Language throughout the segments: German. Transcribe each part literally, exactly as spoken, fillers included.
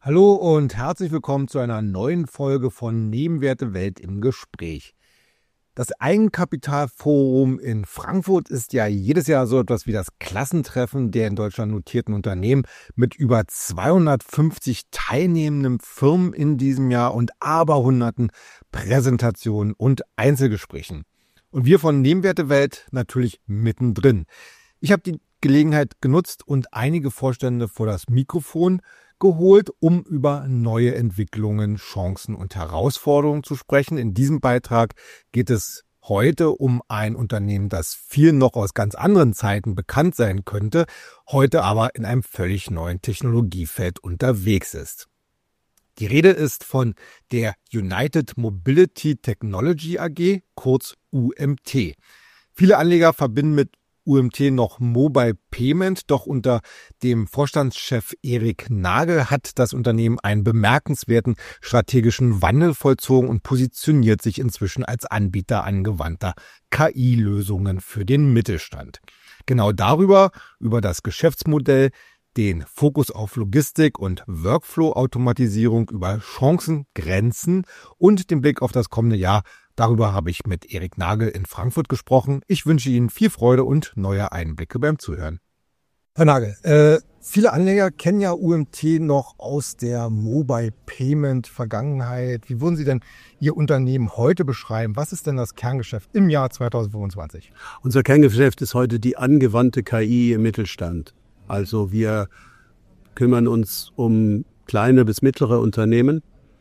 Hallo und herzlich willkommen zu einer neuen Folge von Nebenwerte Welt im Gespräch. Das Eigenkapitalforum in Frankfurt ist ja jedes Jahr so etwas wie das Klassentreffen der in Deutschland notierten Unternehmen mit über zweihundertfünfzig teilnehmenden Firmen in diesem Jahr und aberhunderten Präsentationen und Einzelgesprächen. Und wir von Nebenwerte Welt natürlich mittendrin. Ich habe die Gelegenheit genutzt und einige Vorstände vor das Mikrofon geholt, um über neue Entwicklungen, Chancen und Herausforderungen zu sprechen. In diesem Beitrag geht es heute um ein Unternehmen, das vielen noch aus ganz anderen Zeiten bekannt sein könnte, heute aber in einem völlig neuen Technologiefeld unterwegs ist. Die Rede ist von der United Mobility Technology A G, kurz U M T. Viele Anleger verbinden mit U M T noch Mobile Payment, doch unter dem Vorstandschef Erik Nagel hat das Unternehmen einen bemerkenswerten strategischen Wandel vollzogen und positioniert sich inzwischen als Anbieter angewandter K I-Lösungen für den Mittelstand. Genau darüber, über das Geschäftsmodell, den Fokus auf Logistik und Workflow-Automatisierung, über Chancen, Grenzen und den Blick auf das kommende Jahr. Darüber habe ich mit Erik Nagel in Frankfurt gesprochen. Ich wünsche Ihnen viel Freude und neue Einblicke beim Zuhören. Herr Nagel, äh, viele Anleger kennen ja U M T noch aus der Mobile Payment Vergangenheit. Wie würden Sie denn Ihr Unternehmen heute beschreiben? Was ist denn das Kerngeschäft im Jahr zweitausendfünfundzwanzig? Unser Kerngeschäft ist heute die angewandte K I im Mittelstand. Also wir kümmern uns um kleine bis mittlere Unternehmen,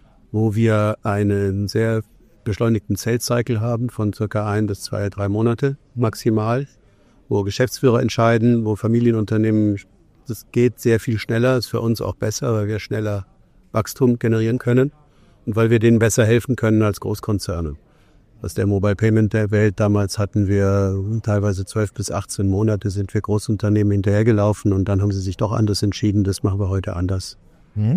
wo wir einen sehr beschleunigten Sales Cycle haben von circa ein bis zwei, drei Monate maximal, wo Geschäftsführer entscheiden, wo Familienunternehmen, das geht sehr viel schneller, ist für uns auch besser, weil wir schneller Wachstum generieren können und weil wir denen besser helfen können als Großkonzerne. Aus der Mobile Payment der Welt damals hatten wir teilweise zwölf bis achtzehn Monate, sind wir Großunternehmen hinterhergelaufen und dann haben sie sich doch anders entschieden, das machen wir heute anders. Hm.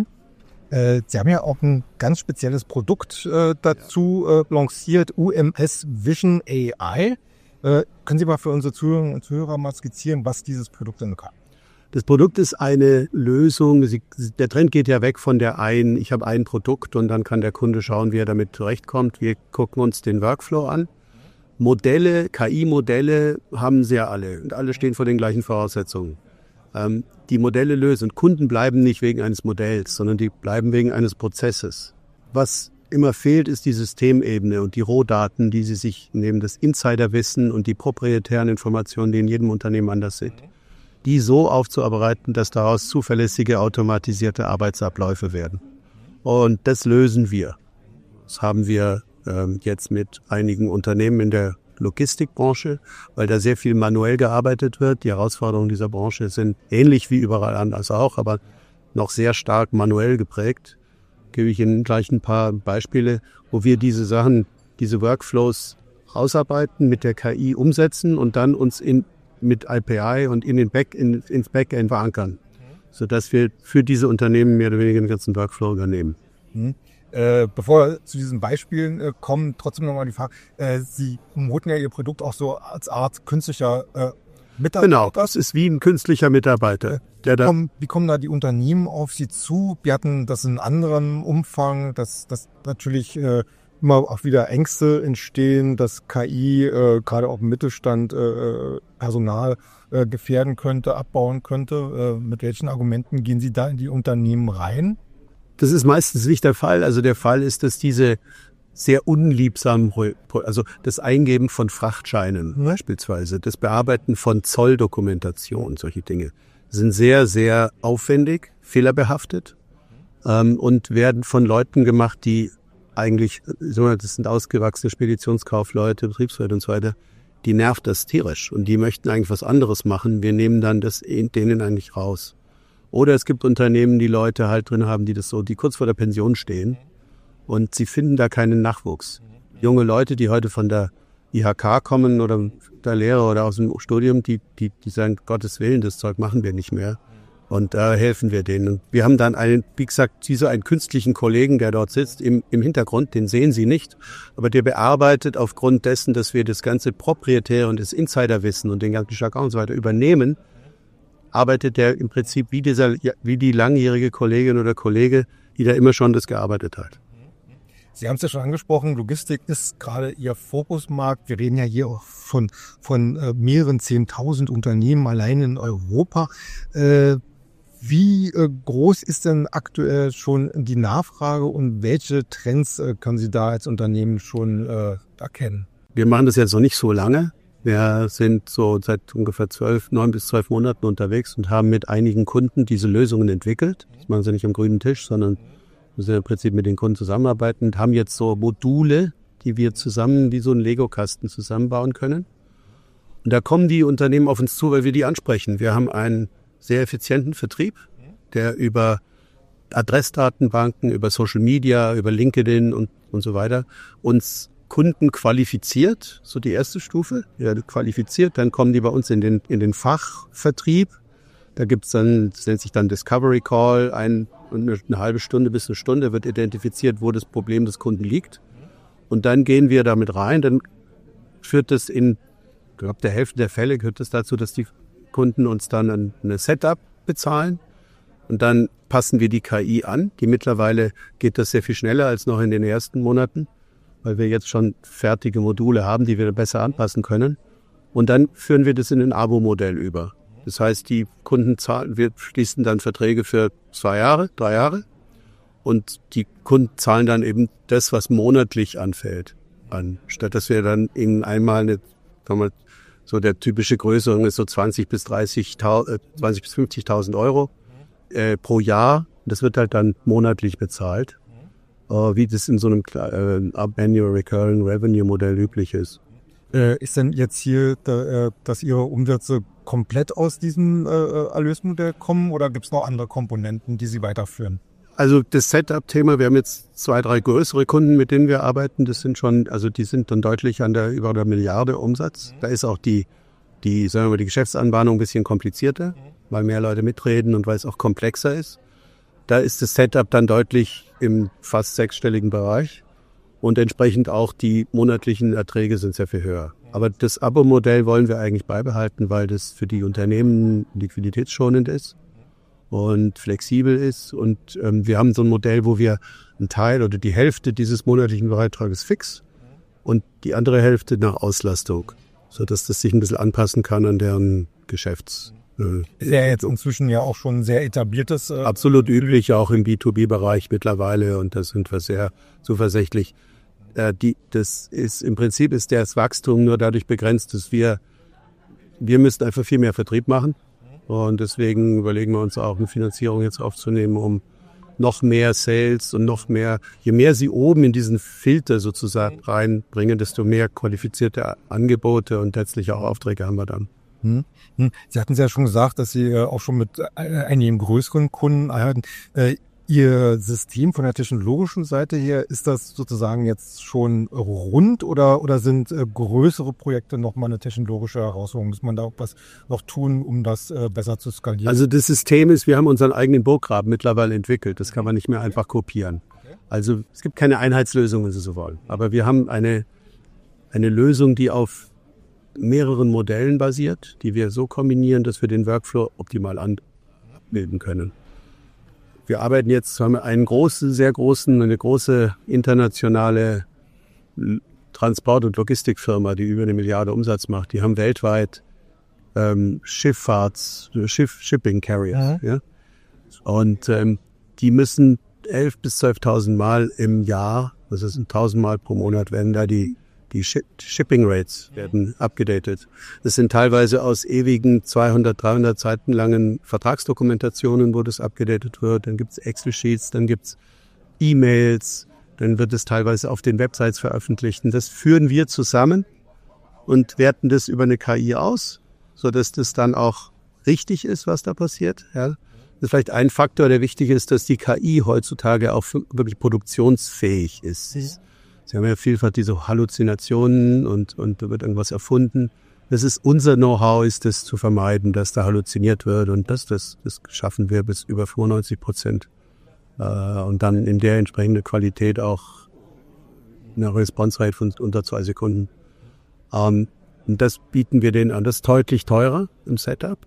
Sie haben ja auch ein ganz spezielles Produkt äh, dazu äh, lanciert, U M S Vision A I. Äh, können Sie mal für unsere Zuhörer und Zuhörer mal skizzieren, was dieses Produkt denn kann? Das Produkt ist eine Lösung. Sie, der Trend geht ja weg von der einen, ich habe ein Produkt und dann kann der Kunde schauen, wie er damit zurechtkommt. Wir gucken uns den Workflow an. Modelle, K I-Modelle haben sie ja alle und alle stehen vor den gleichen Voraussetzungen. Ähm, die Modelle lösen. Kunden bleiben nicht wegen eines Modells, sondern die bleiben wegen eines Prozesses. Was immer fehlt, ist die Systemebene und die Rohdaten, die sie sich neben das Insiderwissen und die proprietären Informationen, die in jedem Unternehmen anders sind, die so aufzuarbeiten, dass daraus zuverlässige, automatisierte Arbeitsabläufe werden. Und das lösen wir. Das haben wir ähm, jetzt mit einigen Unternehmen in der Logistikbranche, weil da sehr viel manuell gearbeitet wird. Die Herausforderungen dieser Branche sind ähnlich wie überall anders auch, aber noch sehr stark manuell geprägt. Gebe ich Ihnen gleich ein paar Beispiele, wo wir diese Sachen, diese Workflows ausarbeiten, mit der K I umsetzen und dann uns in, mit I P I und in den Back, in, ins Backend verankern, sodass wir für diese Unternehmen mehr oder weniger den ganzen Workflow übernehmen. Mhm. Äh, bevor wir zu diesen Beispielen äh, kommen, trotzdem nochmal die Frage, äh, Sie promoten ja Ihr Produkt auch so als Art künstlicher äh, Mitarbeiter. Genau, das ist wie ein künstlicher Mitarbeiter. Äh, der wie, da kommen, wie kommen da die Unternehmen auf Sie zu? Wir hatten das in anderem Umfang, dass, dass natürlich äh, immer auch wieder Ängste entstehen, dass K I äh, gerade auch im Mittelstand äh, Personal äh, gefährden könnte, abbauen könnte. Äh, mit welchen Argumenten gehen Sie da in die Unternehmen rein? Das ist meistens nicht der Fall. Also der Fall ist, dass diese sehr unliebsamen, also das Eingeben von Frachtscheinen mhm. beispielsweise, das Bearbeiten von Zolldokumentation, solche Dinge, sind sehr, sehr aufwendig, fehlerbehaftet ähm, und werden von Leuten gemacht, die eigentlich, das sind ausgewachsene Speditionskaufleute, Betriebsräte und so weiter, die nervt das tierisch und die möchten eigentlich was anderes machen. Wir nehmen dann das denen eigentlich raus. Oder es gibt Unternehmen, die Leute halt drin haben, die das so, die kurz vor der Pension stehen und sie finden da keinen Nachwuchs. Junge Leute, die heute von der I H K kommen oder der Lehre oder aus dem Studium, die, die, die sagen, Gottes Willen, das Zeug machen wir nicht mehr. Und da äh, helfen wir denen. Und wir haben dann einen, wie gesagt, dieser einen künstlichen Kollegen, der dort sitzt im, im Hintergrund, den sehen Sie nicht. Aber der bearbeitet aufgrund dessen, dass wir das ganze Proprietäre und das Insiderwissen und den ganzen Jargon und so weiter übernehmen, arbeitet der im Prinzip wie dieser, wie die langjährige Kollegin oder Kollege, die da immer schon das gearbeitet hat. Sie haben es ja schon angesprochen, Logistik ist gerade Ihr Fokusmarkt. Wir reden ja hier auch von, von äh, mehreren zehntausend Unternehmen allein in Europa. Äh, wie äh, groß ist denn aktuell schon die Nachfrage und welche Trends äh, können Sie da als Unternehmen schon äh, erkennen? Wir machen das jetzt noch nicht so lange. Wir sind so seit ungefähr zwölf, neun bis zwölf Monaten unterwegs und haben mit einigen Kunden diese Lösungen entwickelt. Das machen sie nicht am grünen Tisch, sondern wir müssen im Prinzip mit den Kunden zusammenarbeiten und haben jetzt so Module, die wir zusammen wie so einen Lego-Kasten zusammenbauen können. Und da kommen die Unternehmen auf uns zu, weil wir die ansprechen. Wir haben einen sehr effizienten Vertrieb, der über Adressdatenbanken, über Social Media, über LinkedIn und, und so weiter uns Kunden qualifiziert, so die erste Stufe, ja, qualifiziert, dann kommen die bei uns in den, in den Fachvertrieb. Da gibt's dann, das nennt sich dann Discovery Call, ein, eine, eine halbe Stunde bis eine Stunde wird identifiziert, wo das Problem des Kunden liegt. Und dann gehen wir damit rein, dann führt das in, ich glaube, der Hälfte der Fälle gehört das dazu, dass die Kunden uns dann ein, eine Setup bezahlen. Und dann passen wir die K I an. Die mittlerweile geht das sehr viel schneller als noch in den ersten Monaten, weil wir jetzt schon fertige Module haben, die wir besser anpassen können. Und dann führen wir das in ein Abo-Modell über. Das heißt, die Kunden zahlen, wir schließen dann Verträge für zwei Jahre, drei Jahre. Und die Kunden zahlen dann eben das, was monatlich anfällt, an. Statt dass wir dann ihnen einmal eine, sagen wir, so der typische Größe ist so zwanzig bis dreißigtausend, zwanzig bis fünfzigtausend Euro äh, pro Jahr. Das wird halt dann monatlich bezahlt. Wie das in so einem äh, Annual Recurring Revenue Modell üblich ist. Äh, ist denn jetzt hier, da, äh, dass Ihre Umsätze komplett aus diesem äh, Erlösmodell kommen oder gibt es noch andere Komponenten, die Sie weiterführen? Also das Setup-Thema, wir haben jetzt zwei, drei größere Kunden, mit denen wir arbeiten. Das sind schon, also die sind dann deutlich an der über der Milliarde Umsatz. Da ist auch die, die, sagen wir mal, die Geschäftsanbahnung ein bisschen komplizierter, weil mehr Leute mitreden und weil es auch komplexer ist. Da ist das Setup dann deutlich im fast sechsstelligen Bereich und entsprechend auch die monatlichen Erträge sind sehr viel höher. Aber das Abo-Modell wollen wir eigentlich beibehalten, weil das für die Unternehmen liquiditätsschonend ist und flexibel ist. Und ähm, wir haben so ein Modell, wo wir einen Teil oder die Hälfte dieses monatlichen Beitrages fix und die andere Hälfte nach Auslastung, sodass das sich ein bisschen anpassen kann an deren Geschäfts. Ist ja jetzt inzwischen ja auch schon sehr etabliertes. Äh Absolut üblich, auch im B zwei B-Bereich mittlerweile und da sind wir sehr zuversichtlich. Äh, die, das ist im Prinzip ist das Wachstum nur dadurch begrenzt, dass wir, wir müssen einfach viel mehr Vertrieb machen und deswegen überlegen wir uns auch eine Finanzierung jetzt aufzunehmen, um noch mehr Sales und noch mehr, je mehr Sie oben in diesen Filter sozusagen reinbringen, desto mehr qualifizierte Angebote und letztlich auch Aufträge haben wir dann. Hm. Hm. Sie hatten es ja schon gesagt, dass Sie auch schon mit einigen größeren Kunden arbeiten. Ihr System von der technologischen Seite her, ist das sozusagen jetzt schon rund oder, oder sind größere Projekte nochmal eine technologische Herausforderung? Muss man da auch was noch tun, um das besser zu skalieren? Also das System ist, wir haben unseren eigenen Burggraben mittlerweile entwickelt. Das kann man nicht mehr einfach kopieren. Also es gibt keine Einheitslösung, wenn Sie so wollen. Aber wir haben eine, eine Lösung, die auf mehreren Modellen basiert, die wir so kombinieren, dass wir den Workflow optimal abbilden können. Wir arbeiten jetzt, haben wir einen großen, sehr großen, eine große internationale Transport- und Logistikfirma, die über eine Milliarde Umsatz macht. Die haben weltweit ähm, Schifffahrts, Schiff, Shipping Carriers, mhm. ja. Und ähm, die müssen elf bis zwölftausend Mal im Jahr, das ist tausend Mal pro Monat, werden da die Die Shipping Rates werden abgedatet. Das sind teilweise aus ewigen zweihundert, dreihundert Seiten langen Vertragsdokumentationen, wo das abgedatet wird. Dann gibt's Excel-Sheets, dann gibt's E-Mails, dann wird es teilweise auf den Websites veröffentlicht. Und das führen wir zusammen und werten das über eine K I aus, sodass das dann auch richtig ist, was da passiert. Ja. Das ist vielleicht ein Faktor, der wichtig ist, dass die K I heutzutage auch wirklich produktionsfähig ist. Mhm. Sie haben ja vielfach diese Halluzinationen und, und da wird irgendwas erfunden. Das ist unser Know-how, ist das zu vermeiden, dass da halluziniert wird und das, das, das schaffen wir bis über fünfundneunzig Prozent. Äh, und dann in der entsprechenden Qualität auch eine Response Rate von unter zwei Sekunden. Ähm, und das bieten wir denen an. Das ist deutlich teurer im Setup,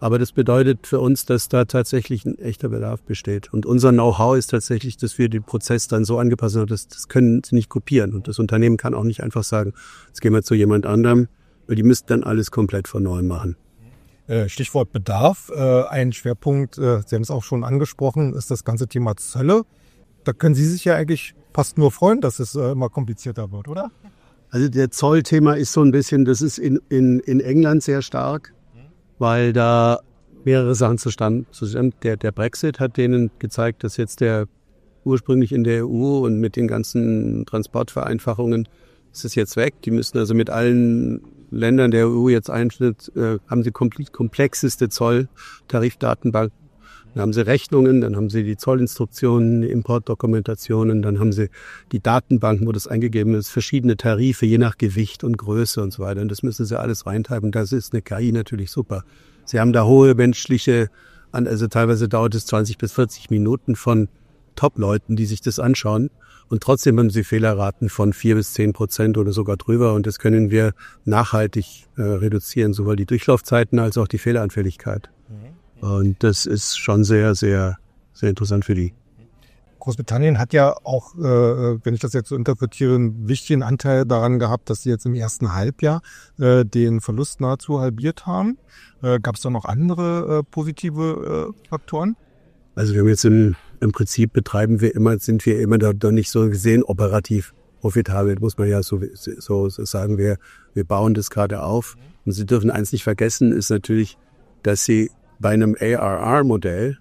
Aber das bedeutet für uns, dass da tatsächlich ein echter Bedarf besteht. Und unser Know-how ist tatsächlich, dass wir den Prozess dann so angepasst haben, dass das können sie nicht kopieren. Und das Unternehmen kann auch nicht einfach sagen, jetzt gehen wir zu jemand anderem, weil die müssten dann alles komplett von neuem machen. Stichwort Bedarf. Ein Schwerpunkt, Sie haben es auch schon angesprochen, ist das ganze Thema Zölle. Da können Sie sich ja eigentlich fast nur freuen, dass es immer komplizierter wird, oder? Also der Zollthema ist so ein bisschen, das ist in, in, in England sehr stark, weil da mehrere Sachen zustande sind. Der, der Brexit hat denen gezeigt, dass jetzt der ursprünglich in der E U und mit den ganzen Transportvereinfachungen ist es jetzt weg. Die müssen also mit allen Ländern der E U jetzt Einschnitt, äh, haben sie komplexeste Zolltarifdatenbank. Dann haben sie Rechnungen, dann haben sie die Zollinstruktionen, die Importdokumentationen, dann haben sie die Datenbanken, wo das eingegeben ist, verschiedene Tarife, je nach Gewicht und Größe und so weiter. Und das müssen sie alles reintreiben. Das ist eine K I natürlich super. Sie haben da hohe menschliche, also teilweise dauert es zwanzig bis vierzig Minuten von Top-Leuten, die sich das anschauen. Und trotzdem haben sie Fehlerraten von vier bis zehn Prozent oder sogar drüber. Und das können wir nachhaltig äh, reduzieren, sowohl die Durchlaufzeiten als auch die Fehleranfälligkeit. Mhm. Und das ist schon sehr, sehr, sehr interessant für die. Großbritannien hat ja auch, äh, wenn ich das jetzt so interpretiere, einen wichtigen Anteil daran gehabt, dass sie jetzt im ersten Halbjahr äh, den Verlust nahezu halbiert haben. Äh, Gab es da noch andere äh, positive äh, Faktoren? Also wir haben jetzt im, im Prinzip betreiben wir immer, sind wir immer da, da nicht so gesehen operativ profitabel, muss man ja so, so, so sagen. Wir, wir bauen das gerade auf. Und Sie dürfen eins nicht vergessen, ist natürlich, dass Sie bei einem A R R-Modell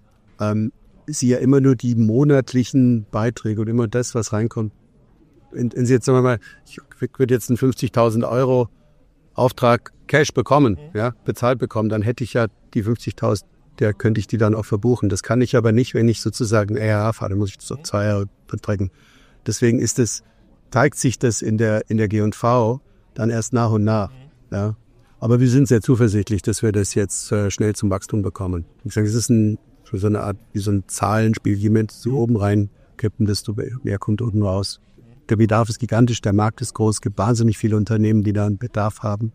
ähm, Sie ja immer nur die monatlichen Beiträge und immer das, was reinkommt. Wenn, wenn Sie jetzt, sagen wir mal, ich würde jetzt einen fünfzigtausend Euro Auftrag Cash bekommen, ja, bezahlt bekommen, dann hätte ich ja die fünfzigtausend, der könnte ich die dann auch verbuchen. Das kann ich aber nicht, wenn ich sozusagen A R R fahre, dann muss ich so zwei Jahre beträgen. Deswegen ist es, zeigt sich das in der, in der G und V dann erst nach und nach, ja. Aber wir sind sehr zuversichtlich, dass wir das jetzt äh, schnell zum Wachstum bekommen. Ich sage, es ist ein, so eine Art, wie so ein Zahlenspiel. Je mehr Sie oben reinkippen, desto mehr kommt unten raus. Der Bedarf ist gigantisch, der Markt ist groß, es gibt wahnsinnig viele Unternehmen, die da einen Bedarf haben,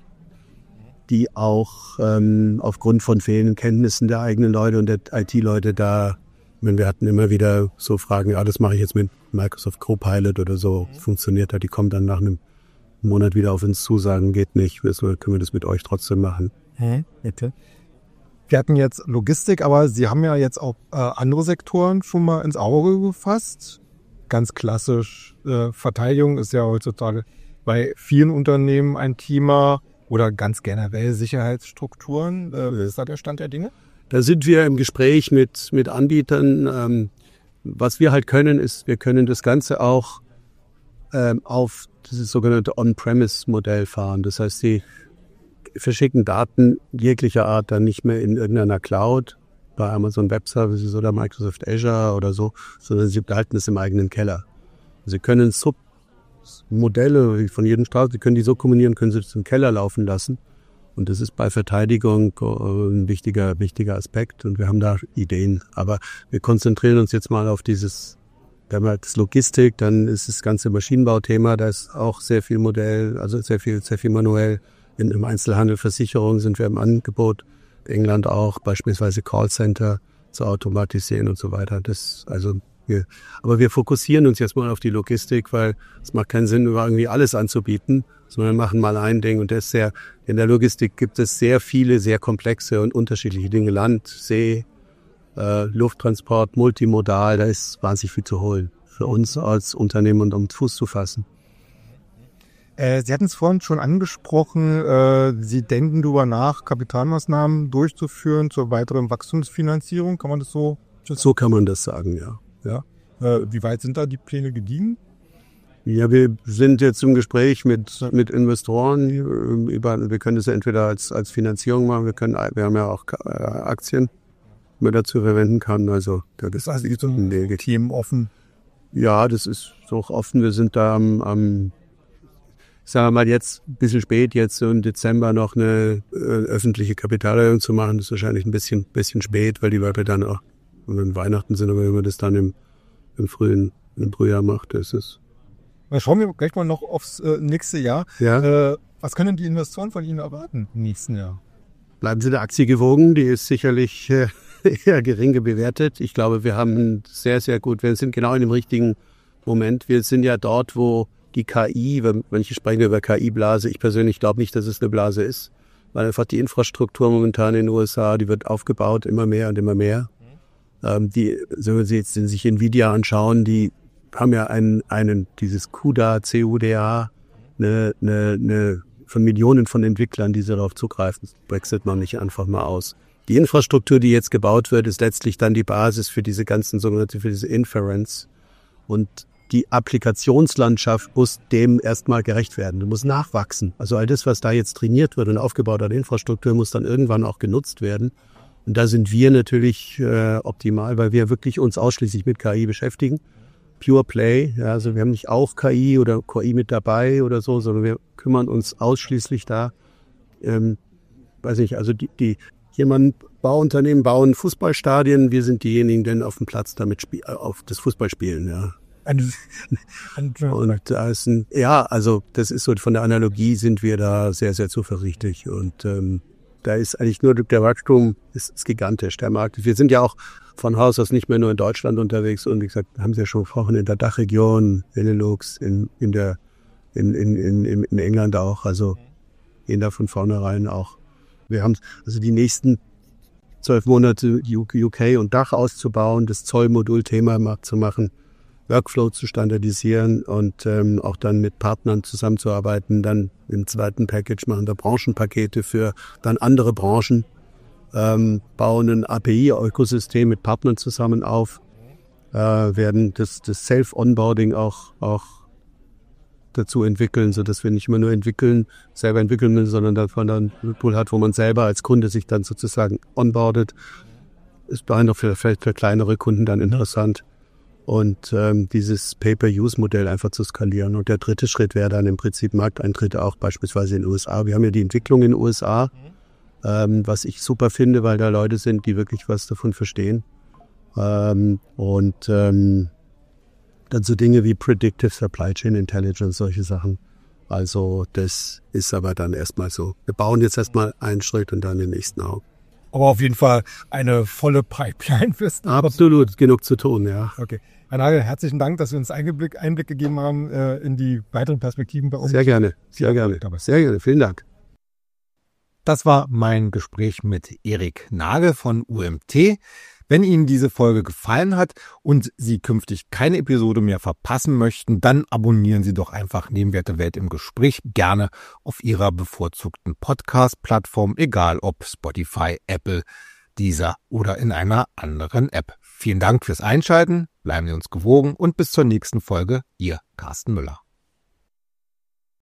die auch ähm, aufgrund von fehlenden Kenntnissen der eigenen Leute und der I T-Leute da, wenn wir hatten immer wieder so Fragen, ja, das mache ich jetzt mit Microsoft Copilot oder so, funktioniert da, die kommen dann nach einem einen Monat wieder auf uns zu, sagen, geht nicht, können wir das mit euch trotzdem machen. Hm, okay. Wir hatten jetzt Logistik, aber Sie haben ja jetzt auch äh, andere Sektoren schon mal ins Auge gefasst. Ganz klassisch, äh, Verteidigung ist ja heutzutage bei vielen Unternehmen ein Thema oder ganz generell Sicherheitsstrukturen. Äh, ist da der Stand der Dinge? Da sind wir im Gespräch mit, mit Anbietern. Ähm, was wir halt können, ist, wir können das Ganze auch ähm, auf dieses sogenannte On-Premise-Modell fahren. Das heißt, sie verschicken Daten jeglicher Art dann nicht mehr in irgendeiner Cloud, bei Amazon Web Services oder Microsoft Azure oder so, sondern sie behalten es im eigenen Keller. Sie können Submodelle von jedem Staat, sie können die so kombinieren, können sie das im Keller laufen lassen. Und das ist bei Verteidigung ein wichtiger, wichtiger Aspekt. Und wir haben da Ideen. Aber wir konzentrieren uns jetzt mal auf dieses, wir haben halt das Logistik, dann ist das ganze Maschinenbauthema, da ist auch sehr viel Modell, also sehr viel, sehr viel manuell. In, im Einzelhandel, Versicherungen sind wir im Angebot. England auch, beispielsweise Callcenter zu automatisieren und so weiter. Das, also wir, aber wir fokussieren uns jetzt mal auf die Logistik, weil es macht keinen Sinn, über irgendwie alles anzubieten, sondern wir machen mal ein Ding. Und das ist sehr, in der Logistik gibt es sehr viele, sehr komplexe und unterschiedliche Dinge. Land, See, äh, Lufttransport, multimodal, da ist wahnsinnig viel zu holen für uns als Unternehmen und um Fuß zu fassen. Äh, Sie hatten es vorhin schon angesprochen, äh, Sie denken darüber nach, Kapitalmaßnahmen durchzuführen zur weiteren Wachstumsfinanzierung. Kann man das so? So kann man das sagen, ja. Ja. Äh, wie weit sind da die Pläne gediehen? Ja, wir sind jetzt im Gespräch mit mit Investoren. Über, wir können das entweder als als Finanzierung machen, wir können, wir haben ja auch Aktien, die man dazu verwenden kann. Also das, das heißt, ist so ein Team offen. Ja, das ist so offen. Wir sind da am, am sagen wir mal jetzt ein bisschen spät, jetzt so im Dezember noch eine äh, öffentliche Kapitalerhöhung zu machen, das ist wahrscheinlich ein bisschen bisschen spät, weil die Leute dann auch, wenn Weihnachten sind, aber wenn man das dann im im frühen im Frühjahr macht, das ist. Dann schauen wir gleich mal noch aufs äh, nächste Jahr. Ja. Äh, was können die Investoren von Ihnen erwarten im nächsten Jahr? bleiben Sie der Aktie gewogen. Die ist sicherlich äh, eher gering bewertet. Ich glaube, wir haben sehr, sehr gut, wir sind genau in dem richtigen Moment. Wir sind ja dort, wo die K I, wenn manche sprechen über K I-Blase, ich persönlich glaube nicht, dass es eine Blase ist, weil einfach die Infrastruktur momentan in den U S A, die wird aufgebaut, immer mehr und immer mehr. Mhm. Ähm, die, so wenn Sie jetzt sich Nvidia anschauen, die haben ja einen, einen dieses CUDA, C U D A, eine, eine, eine von Millionen von Entwicklern, die darauf zugreifen. Das Brexit noch nicht einfach mal aus. Die Infrastruktur, die jetzt gebaut wird, ist letztlich dann die Basis für diese ganzen sogenannte, für diese Inference. Und die Applikationslandschaft muss dem erstmal gerecht werden. Das muss nachwachsen. Also all das, was da jetzt trainiert wird und aufgebaut an Infrastruktur, muss dann irgendwann auch genutzt werden. Und da sind wir natürlich äh, optimal, weil wir wirklich uns ausschließlich mit K I beschäftigen. Pure Play, ja, also wir haben nicht auch K I oder K I mit dabei oder so, sondern wir kümmern uns ausschließlich da. Ähm, weiß nicht, also die, die jemand Bauunternehmen bauen Fußballstadien, wir sind diejenigen, die auf dem Platz damit spiel, auf das Fußball spielen, ja. Und da ist ein, ja, also das ist so, von der Analogie sind wir da sehr, sehr zuversichtlich. Und ähm, da ist eigentlich nur der Wachstum ist, ist gigantisch, der Markt. Wir sind ja auch von Haus aus nicht mehr nur in Deutschland unterwegs und wie gesagt, haben Sie ja schon gesprochen, in der Dachregion, Benelux, in, in der in, in, in, in England auch, also gehen da von vornherein auch. Wir haben also die nächsten zwölf Monate U K und Dach auszubauen, das Zollmodul-Thema zu machen, Workflow zu standardisieren und ähm, auch dann mit Partnern zusammenzuarbeiten. Dann im zweiten Package machen wir Branchenpakete für dann andere Branchen, ähm, bauen ein A P I-Ökosystem mit Partnern zusammen auf, äh, werden das, das Self-Onboarding auch, auch dazu entwickeln, sodass wir nicht immer nur entwickeln, selber entwickeln müssen, sondern davon dann ein Tool hat, wo man selber als Kunde sich dann sozusagen onboardet. Ist bei noch für, vielleicht für kleinere Kunden dann interessant. Und ähm, dieses Pay-per-Use-Modell einfach zu skalieren. Und der dritte Schritt wäre dann im Prinzip Markteintritt auch beispielsweise in den U S A. Wir haben ja die Entwicklung in den U S A, mhm. ähm, was ich super finde, weil da Leute sind, die wirklich was davon verstehen. Ähm, und ähm, dann so Dinge wie Predictive Supply Chain Intelligence, solche Sachen. Also das ist aber dann erstmal so. Wir bauen jetzt erstmal einen Schritt und dann den nächsten auch. Aber auf jeden Fall eine volle Pipeline fürs Absolut, genug zu tun, ja. Okay. Herr Nagel, herzlichen Dank, dass Sie uns Einblick, Einblick gegeben haben äh, in die weiteren Perspektiven bei uns. Sehr gerne, sehr gerne, sehr gerne. Vielen Dank. Das war mein Gespräch mit Erik Nagel von U M T. Wenn Ihnen diese Folge gefallen hat und Sie künftig keine Episode mehr verpassen möchten, dann abonnieren Sie doch einfach Nebenwerte Welt im Gespräch gerne auf Ihrer bevorzugten Podcast-Plattform, egal ob Spotify, Apple, Deezer oder in einer anderen App. Vielen Dank fürs Einschalten, bleiben Sie uns gewogen und bis zur nächsten Folge, Ihr Carsten Müller.